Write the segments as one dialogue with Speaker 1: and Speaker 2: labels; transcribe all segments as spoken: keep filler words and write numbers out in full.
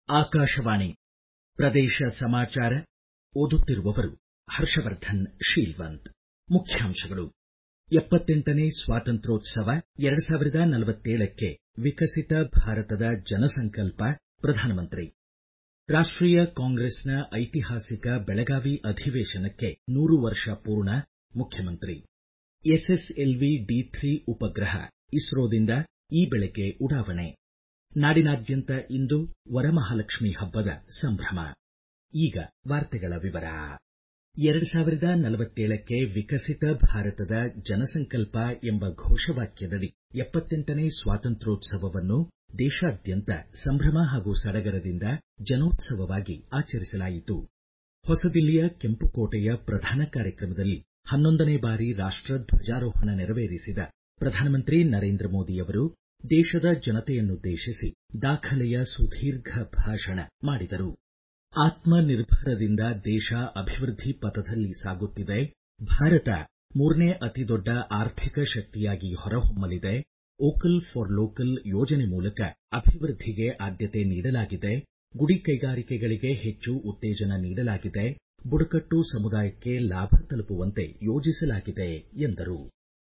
Speaker 1: ಆಕಾಶವಾಣಿ ಪ್ರದೇಶ ಸಮಾಚಾರ ಓದುತ್ತಿರುವವರು ಹರ್ಷವರ್ಧನ್ ಶೀಲ್ವಂತ್. ಮುಖ್ಯಾಂಶಗಳು. ಎಪ್ಪತ್ತೆಂಟನೇ ಸ್ವಾತಂತ್ರ್ಯೋತ್ಸವ ಎರಡು ಸಾವಿರದ ನಲವತ್ತೇಳಕ್ಕೆ ವಿಕಸಿತ ಭಾರತದ ಜನಸಂಕಲ್ಪ ಪ್ರಧಾನಮಂತ್ರಿ. ರಾಷ್ಟ್ರೀಯ ಕಾಂಗ್ರೆಸ್ನ ಐತಿಹಾಸಿಕ ಬೆಳಗಾವಿ ಅಧಿವೇಶನಕ್ಕೆ ನೂರು ವರ್ಷ ಪೂರ್ಣ ಮುಖ್ಯಮಂತ್ರಿ. ಎಸ್ಎಸ್ಎಲ್ವಿ ಡಿ ಮೂರು ಉಪಗ್ರಹ ಇಸ್ರೋದಿಂದ ಈ ಬೆಳಗ್ಗೆ ಉಡಾವಣೆ. ನಾಡಿನಾದ್ಯಂತ ಇಂದು ವರಮಹಾಲಕ್ಷ್ಮಿ ಹಬ್ಬದ ಸಂಭ್ರಮ. ಈಗ ವಾರ್ತೆಗಳ ವಿವರ. ಎರಡು ಸಾವಿರದ ನಲವತ್ತೇಳಕ್ಕೆ ವಿಕಸಿತ ಭಾರತದ ಜನಸಂಕಲ್ಪ ಎಂಬ ಘೋಷವಾಕ್ಯದಡಿ ಎಪ್ಪತ್ತೆಂಟನೇ ಸ್ವಾತಂತ್ರ್ಯೋತ್ಸವವನ್ನು ದೇಶಾದ್ಯಂತ ಸಂಭ್ರಮ ಹಾಗೂ ಸಡಗರದಿಂದ ಜನೋತ್ಸವವಾಗಿ ಆಚರಿಸಲಾಯಿತು. ಹೊಸದಿಲ್ಲಿಯ ಕೆಂಪುಕೋಟೆಯ ಪ್ರಧಾನ ಕಾರ್ಯಕ್ರಮದಲ್ಲಿ ಹನ್ನೊಂದನೇ ಬಾರಿ ರಾಷ್ಟ ಧ್ವಜಾರೋಹಣ ನೆರವೇರಿಸಿದ ಪ್ರಧಾನಮಂತ್ರಿ ನರೇಂದ್ರ ಮೋದಿಯವರು ದೇಶದ ಜನತೆಯನ್ನುದ್ದೇಶಿಸಿ ದಾಖಲೆಯ ಸುದೀರ್ಘ ಭಾಷಣ ಮಾಡಿದರು. ಆತ್ಮನಿರ್ಭರದಿಂದ ದೇಶ ಅಭಿವೃದ್ಧಿ ಪಥದಲ್ಲಿ ಸಾಗುತ್ತಿದೆ. ಭಾರತ ಮೂರನೇ ಅತಿದೊಡ್ಡ ಆರ್ಥಿಕ ಶಕ್ತಿಯಾಗಿ ಹೊರಹೊಮ್ಮಲಿದೆ. ವೋಕಲ್ ಫಾರ್ ಲೋಕಲ್ ಯೋಜನೆ ಮೂಲಕ ಅಭಿವೃದ್ಧಿಗೆ ಆದ್ಯತೆ ನೀಡಲಾಗಿದೆ. ಗುಡಿ ಕೈಗಾರಿಕೆಗಳಿಗೆ ಹೆಚ್ಚು ಉತ್ತೇಜನ ನೀಡಲಾಗಿದೆ. ಬುಡಕಟ್ಟು ಸಮುದಾಯಕ್ಕೆ ಲಾಭ ತಲುಪುವಂತೆ ಯೋಜಿಸಲಾಗಿದೆ ಎಂದರು.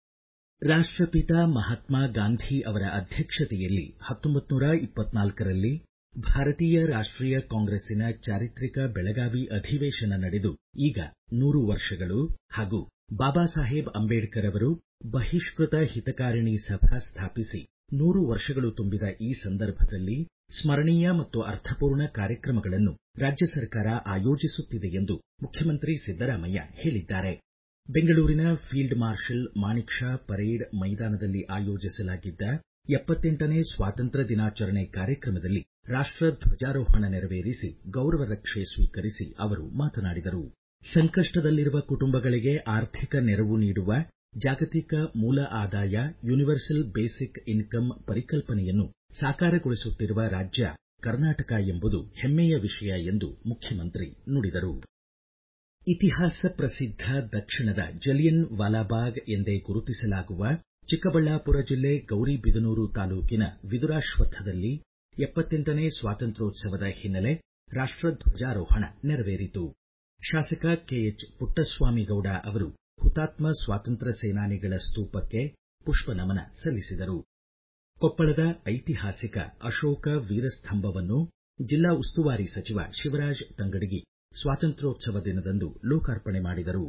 Speaker 1: ರಾಷ್ಟಪಿತ ಮಹಾತ್ಮ ಗಾಂಧಿ ಅವರ ಅಧ್ಯಕ್ಷತೆಯಲ್ಲಿ ಹತ್ತೊಂಬತ್ತು ನೂರ ಇಪ್ಪತ್ನಾಲ್ಕರಲ್ಲಿ ಭಾರತೀಯ ರಾಷ್ಟ್ರೀಯ ಕಾಂಗ್ರೆಸ್ಸಿನ ಚಾರಿತ್ರಿಕ ಬೆಳಗಾವಿ ಅಧಿವೇಶನ ನಡೆದು ಈಗ ನೂರು ವರ್ಷಗಳು ಹಾಗೂ ಬಾಬಾ ಸಾಹೇಬ್ ಅಂಬೇಡ್ಕರ್ ಅವರು ಬಹಿಷ್ಕೃತ ಹಿತಕಾರಿಣಿ ಸಭಾ ಸ್ಥಾಪಿಸಿ ನೂರು ವರ್ಷಗಳು ತುಂಬಿದ ಈ ಸಂದರ್ಭದಲ್ಲಿ ಸ್ಮರಣೀಯ ಮತ್ತು ಅರ್ಥಪೂರ್ಣ ಕಾರ್ಯಕ್ರಮಗಳನ್ನು ರಾಜ್ಯ ಸರ್ಕಾರ ಆಯೋಜಿಸುತ್ತಿದೆ ಎಂದು ಮುಖ್ಯಮಂತ್ರಿ ಸಿದ್ದರಾಮಯ್ಯ ಹೇಳಿದ್ದಾರೆ. ಬೆಂಗಳೂರಿನ field marshal Manekshaw parade ಮೈದಾನದಲ್ಲಿ ಆಯೋಜಿಸಲಾಗಿದ್ದ ಎಪ್ಪತ್ತೆಂಟನೇ ಸ್ವಾತಂತ್ರ್ಯ ದಿನಾಚರಣೆ ಕಾರ್ಯಕ್ರಮದಲ್ಲಿ ರಾಷ್ಟ ಧ್ವಜಾರೋಹಣ ನೆರವೇರಿಸಿ ಗೌರವ ರಕ್ಷೆ ಸ್ವೀಕರಿಸಿ ಅವರು ಮಾತನಾಡಿದರು. ಸಂಕಷ್ಟದಲ್ಲಿರುವ ಕುಟುಂಬಗಳಿಗೆ ಆರ್ಥಿಕ ನೆರವು ನೀಡುವ ಜಾಗತಿಕ ಮೂಲ ಆದಾಯ ಯೂನಿವರ್ಸಲ್ ಬೇಸಿಕ್ ಇನ್ಕಮ್ ಪರಿಕಲ್ಪನೆಯನ್ನು ಸಾಕಾರಗೊಳಿಸುತ್ತಿರುವ ರಾಜ್ಯ ಕರ್ನಾಟಕ ಎಂಬುದು ಹೆಮ್ಮೆಯ ವಿಷಯ ಎಂದು ಮುಖ್ಯಮಂತ್ರಿ ನುಡಿದರು. ಇತಿಹಾಸ ಪ್ರಸಿದ್ಧ ದಕ್ಷಿಣದ ಜಲಿಯನ್ ವಾಲಾಬಾಗ್ ಎಂದೇ ಗುರುತಿಸಲಾಗುವ ಚಿಕ್ಕಬಳ್ಳಾಪುರ ಜಿಲ್ಲೆ ಗೌರಿಬಿದನೂರು ತಾಲೂಕಿನ ವಿದುರಾಶ್ವತ್ಥದಲ್ಲಿ ಎಪ್ಪತ್ತೆಂಟನೇ ಸ್ವಾತಂತ್ರ್ಯೋತ್ಸವದ ಹಿನ್ನೆಲೆ ರಾಷ್ಟ ಧ್ವಜಾರೋಹಣ ನೆರವೇರಿತು. ಶಾಸಕ ಕೆಎಚ್ ಪುಟ್ಟಸ್ವಾಮಿಗೌಡ ಅವರು ಹುತಾತ್ಮ ಸ್ವಾತಂತ್ರ್ಯ ಸೇನಾನಿಗಳ ಸ್ತೂಪಕ್ಕೆ ಪುಷ್ಪ ನಮನ ಸಲ್ಲಿಸಿದರು. ಕೊಪ್ಪಳದ ಐತಿಹಾಸಿಕ ಅಶೋಕ ವೀರಸ್ತಂಭವನ್ನು ಜಿಲ್ಲಾ ಉಸ್ತುವಾರಿ ಸಚಿವ ಶಿವರಾಜ ತಂಗಡಗಿ ಸ್ವಾತಂತ್ರ್ಯೋತ್ಸವ ದಿನದಂದು ಲೋಕಾರ್ಪಣೆ ಮಾಡಿದರು.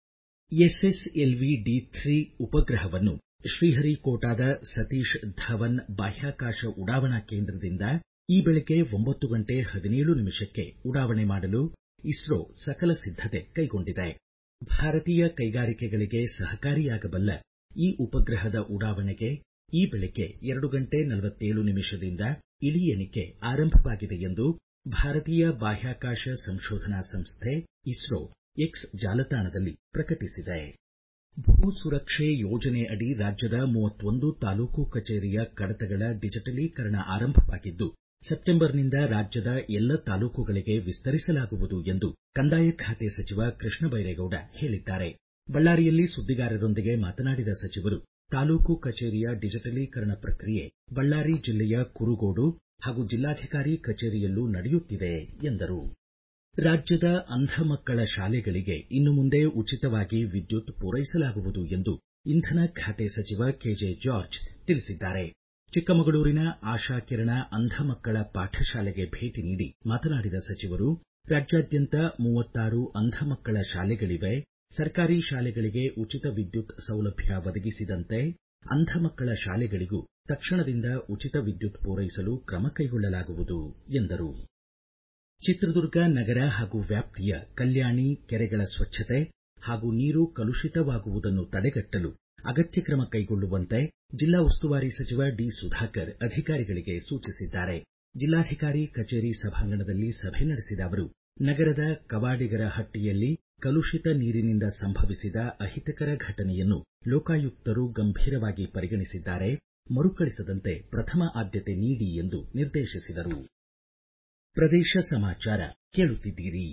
Speaker 1: ಎಸ್ಎಸ್ಎಲ್ವಿ ಡಿ ಮೂರು ಉಪಗ್ರಹವನ್ನು ಶ್ರೀಹರಿಕೋಟಾದ ಸತೀಶ್ ಧವನ್ ಬಾಹ್ಯಾಕಾಶ ಉಡಾವಣಾ ಕೇಂದ್ರದಿಂದ ಈ ಬೆಳಗ್ಗೆ ಒಂಬತ್ತು ಗಂಟೆ ಹದಿನೇಳು ನಿಮಿಷಕ್ಕೆ ಉಡಾವಣೆ ಮಾಡಲು ಇಸ್ರೋ ಸಕಲ ಸಿದ್ಧತೆ ಕೈಗೊಂಡಿದೆ. ಭಾರತೀಯ ಕೈಗಾರಿಕೆಗಳಿಗೆ ಸಹಕಾರಿಯಾಗಬಲ್ಲ ಈ ಉಪಗ್ರಹದ ಉಡಾವಣೆಗೆ ಈ ಬೆಳಗ್ಗೆ ಎರಡು ಗಂಟೆ ನಲವತ್ತೇಳು ನಿಮಿಷದಿಂದ ಇಳಿ ಎಣಿಕೆ ಆರಂಭವಾಗಿದೆ ಎಂದು ಭಾರತೀಯ ಬಾಹ್ಯಾಕಾಶ ಸಂಶೋಧನಾ ಸಂಸ್ಥೆ ಇಸ್ರೋ ಎಕ್ಸ್ ಜಾಲತಾಣದಲ್ಲಿ ಪ್ರಕಟಿಸಿದೆ. ಭೂ ಸುರಕ್ಷೆ ಯೋಜನೆ ಅಡಿ ರಾಜ್ಯದ ಮೂವತ್ತೊಂದು ತಾಲೂಕು ಕಚೇರಿಯ ಕಡತಗಳ ಡಿಜಿಟಲೀಕರಣ ಆರಂಭವಾಗಿದ್ದು ಸೆಪ್ಟೆಂಬರ್ನಿಂದ ರಾಜ್ಯದ ಎಲ್ಲ ತಾಲೂಕುಗಳಿಗೆ ವಿಸ್ತರಿಸಲಾಗುವುದು ಎಂದು ಕಂದಾಯ ಖಾತೆ ಸಚಿವ ಕೃಷ್ಣ ಬೈರೇಗೌಡ ಹೇಳಿದ್ದಾರೆ. ಬಳ್ಳಾರಿಯಲ್ಲಿ ಸುದ್ದಿಗಾರರೊಂದಿಗೆ ಮಾತನಾಡಿದ ಸಚಿವರು ತಾಲೂಕು ಕಚೇರಿಯ ಡಿಜಿಟಲೀಕರಣ ಪ್ರಕ್ರಿಯೆ ಬಳ್ಳಾರಿ ಜಿಲ್ಲೆಯ ಕುರುಗೋಡು ಹಾಗೂ ಜಿಲ್ಲಾಧಿಕಾರಿ ಕಚೇರಿಯಲ್ಲೂ ನಡೆಯುತ್ತಿದೆ ಎಂದರು. ರಾಜ್ಯದ ಅಂಧ ಮಕ್ಕಳ ಶಾಲೆಗಳಿಗೆ ಇನ್ನು ಮುಂದೆ ಉಚಿತವಾಗಿ ವಿದ್ಯುತ್ ಪೂರೈಸಲಾಗುವುದು ಎಂದು ಇಂಧನ ಖಾತೆ ಸಚಿವ ಕೆಜೆ ಜಾರ್ಜ್ ತಿಳಿಸಿದ್ದಾರೆ. ಚಿಕ್ಕಮಗಳೂರಿನ ಆಶಾ ಕಿರಣ ಅಂಧ ಮಕ್ಕಳ ಪಾಠಶಾಲೆಗೆ ಭೇಟಿ ನೀಡಿ ಮಾತನಾಡಿದ ಸಚಿವರು ರಾಜ್ಯಾದ್ಯಂತ ಮೂವತ್ತಾರು ಅಂಧ ಮಕ್ಕಳ ಶಾಲೆಗಳಿವೆ. ಸರ್ಕಾರಿ ಶಾಲೆಗಳಿಗೆ ಉಚಿತ ವಿದ್ಯುತ್ ಸೌಲಭ್ಯ ಒದಗಿಸಿದಂತೆ ಅಂಧ ಮಕ್ಕಳ ಶಾಲೆಗಳಿಗೂ ತಕ್ಷಣದಿಂದ ಉಚಿತ ವಿದ್ಯುತ್ ಪೂರೈಸಲು ಕ್ರಮ ಕೈಗೊಳ್ಳಲಾಗುವುದು ಎಂದರು. ಚಿತ್ರದುರ್ಗ ನಗರ ಹಾಗೂ ವ್ಯಾಪ್ತಿಯ ಕಲ್ಯಾಣಿ ಕೆರೆಗಳ ಸ್ವಚ್ಛತೆ ಹಾಗೂ ನೀರು ಕಲುಷಿತವಾಗುವುದನ್ನು ತಡೆಗಟ್ಟಲು ಅಗತ್ಯ ಕ್ರಮ ಕೈಗೊಳ್ಳುವಂತೆ ಜಿಲ್ಲಾ ಉಸ್ತುವಾರಿ ಸಚಿವ ಡಿ ಸುಧಾಕರ್ ಅಧಿಕಾರಿಗಳಿಗೆ ಸೂಚಿಸಿದ್ದಾರೆ. ಜಿಲ್ಲಾಧಿಕಾರಿ ಕಚೇರಿ ಸಭಾಂಗಣದಲ್ಲಿ ಸಭೆ ನಡೆಸಿದ ಅವರು ನಗರದ ಕವಾಡಿಗರ ಹಟ್ಟಿಯಲ್ಲಿ ಕಲುಷಿತ ನೀರಿನಿಂದ ಸಂಭವಿಸಿದ ಅಹಿತಕರ ಘಟನೆಯನ್ನು ಲೋಕಾಯುಕ್ತರು ಗಂಭೀರವಾಗಿ ಪರಿಗಣಿಸಿದ್ದಾರೆ. ಮರುಕಳಿಸದಂತೆ ಪ್ರಥಮ ಆದ್ಯತೆ ನೀಡಿ ಎಂದು ನಿರ್ದೇಶಿಸಿದರು. ಪ್ರದೇಶ ಸಮಾಚಾರ ಕೇಳುತ್ತಿದ್ದೀರಿ.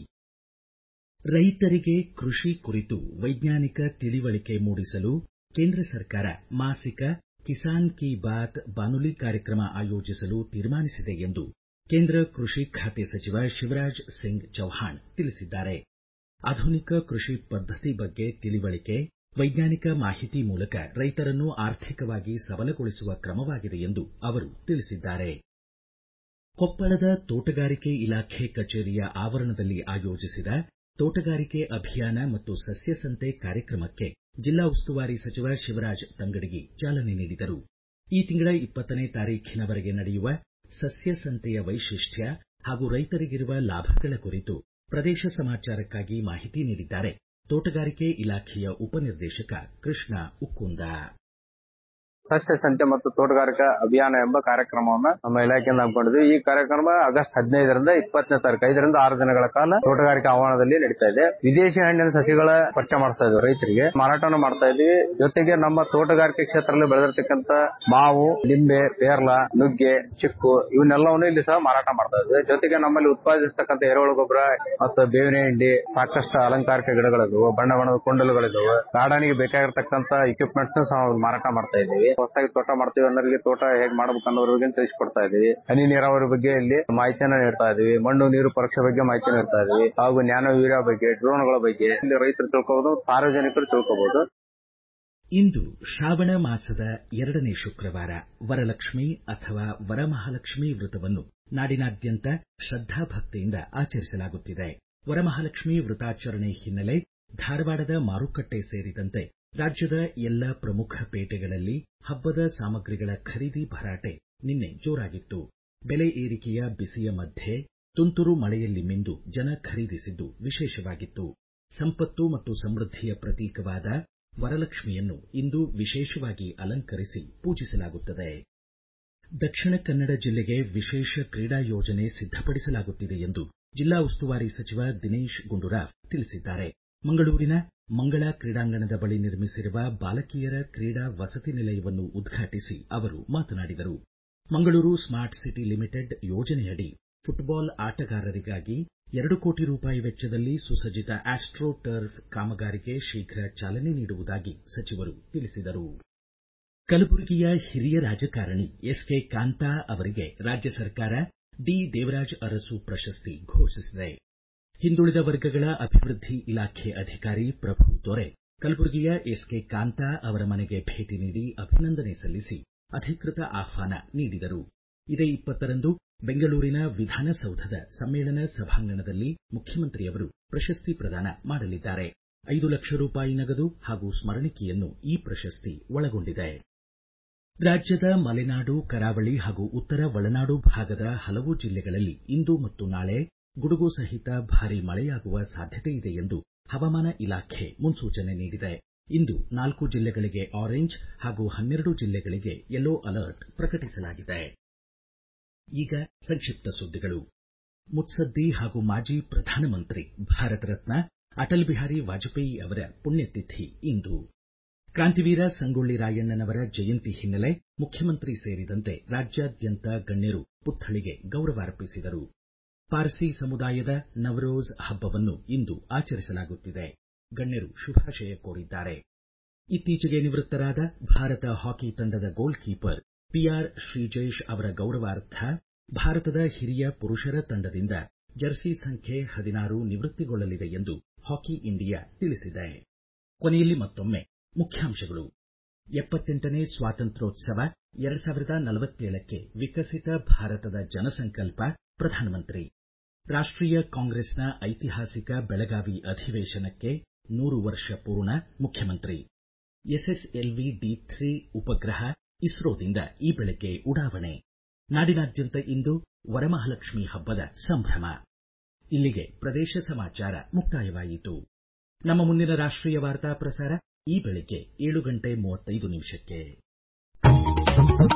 Speaker 1: ರೈತರಿಗೆ ಕೃಷಿ ಕುರಿತು ವೈಜ್ಞಾನಿಕ ತಿಳಿವಳಿಕೆ ಮೂಡಿಸಲು ಕೇಂದ್ರ ಸರ್ಕಾರ ಮಾಸಿಕ ಕಿಸಾನ್ ಕಿ ಬಾತ್ ಬಾನುಲಿ ಕಾರ್ಯಕ್ರಮ ಆಯೋಜಿಸಲು ತೀರ್ಮಾನಿಸಿದೆ ಎಂದು ಕೇಂದ್ರ ಕೃಷಿ ಖಾತೆ ಸಚಿವ ಶಿವರಾಜ್ ಸಿಂಗ್ ಚೌಹಾಣ್ ತಿಳಿಸಿದ್ದಾರೆ. ಆಧುನಿಕ ಕೃಷಿ ಪದ್ಧತಿ ಬಗ್ಗೆ ತಿಳಿವಳಿಕೆ, ವೈಜ್ಞಾನಿಕ ಮಾಹಿತಿ ಮೂಲಕ ರೈತರನ್ನು ಆರ್ಥಿಕವಾಗಿ ಸಬಲಗೊಳಿಸುವ ಕ್ರಮವಾಗಿದೆ ಎಂದು ಅವರು ತಿಳಿಸಿದ್ದಾರೆ. ಕೊಪ್ಪಳದ ತೋಟಗಾರಿಕೆ ಇಲಾಖೆ ಕಚೇರಿಯ ಆವರಣದಲ್ಲಿ ಆಯೋಜಿಸಿದ ತೋಟಗಾರಿಕೆ ಅಭಿಯಾನ ಮತ್ತು ಸಸ್ಯ ಸಂತೆ ಕಾರ್ಯಕ್ರಮಕ್ಕೆ ಜಿಲ್ಲಾ ಉಸ್ತುವಾರಿ ಸಚಿವ ಶಿವರಾಜ ತಂಗಡಗಿ ಚಾಲನೆ ನೀಡಿದರು. ಈ ತಿಂಗಳ ಇಪ್ಪತ್ತನೇ ತಾರೀಖಿನವರೆಗೆ ನಡೆಯುವ ಸಸ್ಯ ಸಂತೆಯ ವೈಶಿಷ್ಟ್ಯ ಹಾಗೂ ರೈತರಿಗಿರುವ ಲಾಭಗಳ ಕುರಿತು ಪ್ರದೇಶ ಸಮಾಚಾರಕ್ಕಾಗಿ ಮಾಹಿತಿ ನೀಡಿದ್ದಾರೆ ತೋಟಗಾರಿಕೆ ಇಲಾಖೆಯ ಉಪನಿರ್ದೇಶಕ ಕೃಷ್ಣ ಉಕ್ಕುಂದ.
Speaker 2: ಸಸ್ಯ ಸಂತೆ ಮತ್ತು ತೋಟಗಾರಿಕಾ ಅಭಿಯಾನ ಎಂಬ ಕಾರ್ಯಕ್ರಮವನ್ನ ನಮ್ಮ ಇಲಾಖೆಯಿಂದ ಹಮ್ಮಿಕೊಂಡಿದ್ವಿ. ಈ ಕಾರ್ಯಕ್ರಮ ಆಗಸ್ಟ್ ಹದಿನೈದರಿಂದ ಇಪ್ಪತ್ತನೇ ತಾರೀಕು ಐದರಿಂದ ಆರು ದಿನಗಳ ಕಾಲ ತೋಟಗಾರಿಕಾ ಆವರಣದಲ್ಲಿ ನಡೀತಾ ಇದೆ. ವಿದೇಶಿ ಹಣ್ಣಿನ ಸಸಿಗಳ ಪರಿಚಯ ಮಾಡ್ತಾ ಇದ್ವಿ, ರೈತರಿಗೆ ಮಾರಾಟನ ಮಾಡ್ತಾ ಇದ್ವಿ. ಜೊತೆಗೆ ನಮ್ಮ ತೋಟಗಾರಿಕೆ ಕ್ಷೇತ್ರದಲ್ಲಿ ಬೆಳೆದಿರ್ತಕ್ಕಂಥ ಮಾವು, ನಿಂಬೆ, ಪೇರ್ಲ, ನುಗ್ಗೆ, ಚಿಕ್ಕು ಇವನ್ನೆಲ್ಲವನ್ನು ಇಲ್ಲಿ ಸಹ ಮಾರಾಟ ಮಾಡ್ತಾ ಇದ್ವಿ. ಜೊತೆಗೆ ನಮ್ಮಲ್ಲಿ ಉತ್ಪಾದಿಸತಕ್ಕಂಥ ಎರೆಹುಳು ಗೊಬ್ಬರ ಮತ್ತು ಬೇವಿನ ಹಿಂಡಿ, ಸಾಕಷ್ಟು ಅಲಂಕಾರಿಕ ಗಿಡಗಳಿದ್ದವು, ಬಣ್ಣ ಬಣ್ಣದ ಕುಂಡಲುಗಳಿದ್ದವು, ಗಾರ್ಡನ್ಗೆ ಬೇಕಾಗಿರ್ತಕ್ಕಂಥ ಇಕ್ವಿಪ್ಮೆಂಟ್ಸ್ ಸಹ ಮಾರಾಟ ಮಾಡ್ತಾ ಇದ್ದೀವಿ. ಹೊಸದಾಗಿ ತೋಟ ಮಾಡ್ತೀವಿ ಅನ್ನೋರಿಗೆ ತೋಟ ಹೇಗೆ ಮಾಡಬೇಕು ಅನ್ನೋರಿಗೆ ತಿಳಿಸಿಕೊಡ್ತಾ ಇದೀವಿ. ಹನಿ ನೀರಾವರಿ ಬಗ್ಗೆ ಇಲ್ಲಿ ಮಾಹಿತಿಯನ್ನು ನೀಡ್ತಾ ಇದೀವಿ. ಮಣ್ಣು ನೀರು ಪರೀಕ್ಷೆ ಬಗ್ಗೆ ಮಾಹಿತಿ ನೀಡ್ತಾ ಇದೀವಿ. ಹಾಗೂ ನ್ಯಾನೋ ಯೂರಿಯಾ ಬಗ್ಗೆ, ಡ್ರೋನ್ಗಳ ಬಗ್ಗೆ ಇಲ್ಲಿ ರೈತರು ತಿಳ್ಕೋಬಹುದು, ಸಾರ್ವಜನಿಕರು ತಿಳ್ಕೋಬಹುದು.
Speaker 1: ಇಂದು ಶ್ರಾವಣ ಮಾಸದ ಎರಡನೇ ಶುಕ್ರವಾರ ವರಲಕ್ಷ್ಮಿ ಅಥವಾ ವರಮಹಾಲಕ್ಷ್ಮಿ ವ್ರತವನ್ನು ನಾಡಿನಾದ್ಯಂತ ಶ್ರದ್ಧಾಭಕ್ತಿಯಿಂದ ಆಚರಿಸಲಾಗುತ್ತಿದೆ. ವರಮಹಾಲಕ್ಷ್ಮಿ ವ್ರತಾಚರಣೆ ಹಿನ್ನೆಲೆ ಧಾರವಾಡದ ಮಾರುಕಟ್ಟೆ ಸೇರಿದಂತೆ ರಾಜ್ಯದ ಎಲ್ಲ ಪ್ರಮುಖ ಪೇಟೆಗಳಲ್ಲಿ ಹಬ್ಬದ ಸಾಮಗ್ರಿಗಳ ಖರೀದಿ ಭರಾಟೆ ನಿನ್ನೆ ಜೋರಾಗಿತ್ತು. ಬೆಲೆ ಏರಿಕೆಯ ಬಿಸಿಯ ಮಧ್ಯೆ ತುಂತುರು ಮಳೆಯಲ್ಲಿ ಮಿಂದು ಜನ ಖರೀದಿಸಿದ್ದು ವಿಶೇಷವಾಗಿತ್ತು. ಸಂಪತ್ತು ಮತ್ತು ಸಮೃದ್ಧಿಯ ಪ್ರತೀಕವಾದ ವರಲಕ್ಷ್ಮಿಯನ್ನು ಇಂದು ವಿಶೇಷವಾಗಿ ಅಲಂಕರಿಸಿ ಪೂಜಿಸಲಾಗುತ್ತದೆ. ದಕ್ಷಿಣ ಕನ್ನಡ ಜಿಲ್ಲೆಗೆ ವಿಶೇಷ ಕ್ರೀಡಾ ಯೋಜನೆ ಸಿದ್ಧಪಡಿಸಲಾಗುತ್ತಿದೆ ಎಂದು ಜಿಲ್ಲಾ ಉಸ್ತುವಾರಿ ಸಚಿವ ದಿನೇಶ್ ಗುಂಡೂರಾವ್ ತಿಳಿಸಿದ್ದಾರೆ. ಮಂಗಳೂರಿನ ಮಂಗಳ ಕ್ರೀಡಾಂಗಣದ ಬಳಿ ನಿರ್ಮಿಸಿರುವ ಬಾಲಕಿಯರ ಕ್ರೀಡಾ ವಸತಿ ನಿಲಯವನ್ನು ಉದ್ಘಾಟಿಸಿ ಅವರು ಮಾತನಾಡಿದರು. ಮಂಗಳೂರು ಸ್ಮಾರ್ಟ್ ಸಿಟಿ ಲಿಮಿಟೆಡ್ ಯೋಜನೆಯಡಿ ಫುಟ್ಬಾಲ್ ಆಟಗಾರರಿಗಾಗಿ ಎರಡು ಕೋಟಿ ರೂಪಾಯಿ ವೆಚ್ಚದಲ್ಲಿ ಸುಸಜ್ಜಿತ ಆಸ್ಟ್ರೋ ಟರ್ಫ್ ಕಾಮಗಾರಿಗೆ ಶೀಘ್ರ ಚಾಲನೆ ನೀಡುವುದಾಗಿ ಸಚಿವರು ತಿಳಿಸಿದರು. ಕಲಬುರಗಿಯ ಹಿರಿಯ ರಾಜಕಾರಣಿ ಎಸ್ ಕೆ ಕಾಂತಾ ಅವರಿಗೆ ರಾಜ್ಯ ಸರ್ಕಾರ ಡಿ ದೇವರಾಜ ಅರಸು ಪ್ರಶಸ್ತಿ ಘೋಷಿಸಿದೆ. ಹಿಂದುಳಿದ ವರ್ಗಗಳ ಅಭಿವೃದ್ಧಿ ಇಲಾಖೆ ಅಧಿಕಾರಿ ಪ್ರಭು ದೊರೆ ಕಲಬುರಗಿಯ ಎಸ್ ಕೆ ಕಾಂತಾ ಅವರ ಮನೆಗೆ ಭೇಟಿ ನೀಡಿ ಅಭಿನಂದನೆ ಸಲ್ಲಿಸಿ ಅಧಿಕೃತ ಆಹ್ವಾನ ನೀಡಿದರು. ಇದೇ ಇಪ್ಪತ್ತರಂದು ಬೆಂಗಳೂರಿನ ವಿಧಾನಸೌಧದ ಸಮ್ಮೇಳನ ಸಭಾಂಗಣದಲ್ಲಿ ಮುಖ್ಯಮಂತ್ರಿಯವರು ಪ್ರಶಸ್ತಿ ಪ್ರದಾನ ಮಾಡಲಿದ್ದಾರೆ. ಐದು ಲಕ್ಷ ರೂಪಾಯಿ ನಗದು ಹಾಗೂ ಸ್ಮರಣಿಕೆಯನ್ನು ಈ ಪ್ರಶಸ್ತಿ ಒಳಗೊಂಡಿದೆ. ರಾಜ್ಯದ ಮಲೆನಾಡು, ಕರಾವಳಿ ಹಾಗೂ ಉತ್ತರ ಒಳನಾಡು ಭಾಗದ ಹಲವು ಜಿಲ್ಲೆಗಳಲ್ಲಿ ಇಂದು ಮತ್ತು ನಾಳೆ ಗುಡುಗು ಸಹಿತ ಭಾರೀ ಮಳೆಯಾಗುವ ಸಾಧ್ಯತೆ ಇದೆ ಎಂದು ಹವಾಮಾನ ಇಲಾಖೆ ಮುನ್ಸೂಚನೆ ನೀಡಿದೆ. ಇಂದು ನಾಲ್ಕು ಜಿಲ್ಲೆಗಳಿಗೆ ಆರೆಂಜ್ ಹಾಗೂ ಹನ್ನೆರಡು ಜಿಲ್ಲೆಗಳಿಗೆ ಯೆಲ್ಲೋ ಅಲರ್ಟ್ ಪ್ರಕಟಿಸಲಾಗಿದೆ. ಈಗ ಸಂಕ್ಷಿಪ್ತ ಸುದ್ದಿಗಳು. ಮುತ್ಸದ್ದಿ ಹಾಗೂ ಮಾಜಿ ಪ್ರಧಾನಮಂತ್ರಿ ಭಾರತ ರತ್ನ ಅಟಲ್ ಬಿಹಾರಿ ವಾಜಪೇಯಿ ಅವರ ಪುಣ್ಯತಿಥಿ ಇಂದು. ಕ್ರಾಂತಿವೀರ ಸಂಗೊಳ್ಳಿ ರಾಯಣ್ಣನವರ ಜಯಂತಿ ಹಿನ್ನೆಲೆ ಮುಖ್ಯಮಂತ್ರಿ ಸೇರಿದಂತೆ ರಾಜ್ಯಾದ್ಯಂತ ಗಣ್ಯರು ಪುತ್ಥಳಿಗೆ ಗೌರವಾರ್ಪಿಸಿದರು. ಪಾರ್ಸಿ ಸಮುದಾಯದ ನವರೋಜ್ ಹಬ್ಬವನ್ನು ಇಂದು ಆಚರಿಸಲಾಗುತ್ತಿದೆ. ಗಣ್ಯರು ಶುಭಾಶಯ ಕೋರಿದ್ದಾರೆ. ಇತ್ತೀಚೆಗೆ ನಿವೃತ್ತರಾದ ಭಾರತ ಹಾಕಿ ತಂಡದ ಗೋಲ್ ಕೀಪರ್ ಪಿಆರ್ ಶ್ರೀಜೇಶ್ ಅವರ ಗೌರವಾರ್ಥ ಭಾರತದ ಹಿರಿಯ ಪುರುಷರ ತಂಡದಿಂದ ಜರ್ಸಿ ಸಂಖ್ಯೆ ಹದಿನಾರು ನಿವೃತ್ತಿಗೊಳ್ಳಲಿದೆ ಎಂದು ಹಾಕಿ ಇಂಡಿಯಾ ತಿಳಿಸಿದೆ. ಕೊನೆಯಲ್ಲಿ ಮತ್ತೊಮ್ಮೆ ಮುಖ್ಯಾಂಶಗಳು. ಎಪ್ಪತ್ತೆಂಟನೇ ಸ್ವಾತಂತ್ರ್ಯೋತ್ಸವ ಎರಡು ಸಾವಿರದ ನಲವತ್ತೇಳಕ್ಕೆ ವಿಕಸಿತ ಭಾರತದ ಜನಸಂಕಲ್ಪ ಪ್ರಧಾನಮಂತ್ರಿ. ರಾಷ್ಟ್ರೀಯ ಕಾಂಗ್ರೆಸ್ನ ಐತಿಹಾಸಿಕ ಬೆಳಗಾವಿ ಅಧಿವೇಶನಕ್ಕೆ ನೂರು ವರ್ಷ ಪೂರ್ಣ ಮುಖ್ಯಮಂತ್ರಿ. ಎಸ್ಎಸ್ಎಲ್ವಿ ಡಿ ಮೂರು ಉಪಗ್ರಹ ಇಸ್ರೋದಿಂದ ಈ ಬೆಳಗ್ಗೆ ಉಡಾವಣೆ. ನಾಡಿನಾದ್ಯಂತ ಇಂದು ವರಮಹಾಲಕ್ಷ್ಮಿ ಹಬ್ಬದ ಸಂಭ್ರಮ. ಇಲ್ಲಿಗೆ ಪ್ರದೇಶ ಸಮಾಚಾರ ಮುಕ್ತಾಯವಾಯಿತು. ನಮ್ಮ ಮುಂದಿನ ರಾಷ್ಟ್ರೀಯ ವಾರ್ತಾ ಪ್ರಸಾರ ಈ ಬೆಳಗ್ಗೆ ಏಳು ಗಂಟೆ ಮೂವತ್ತೈದು ನಿಮಿಷಕ್ಕೆ.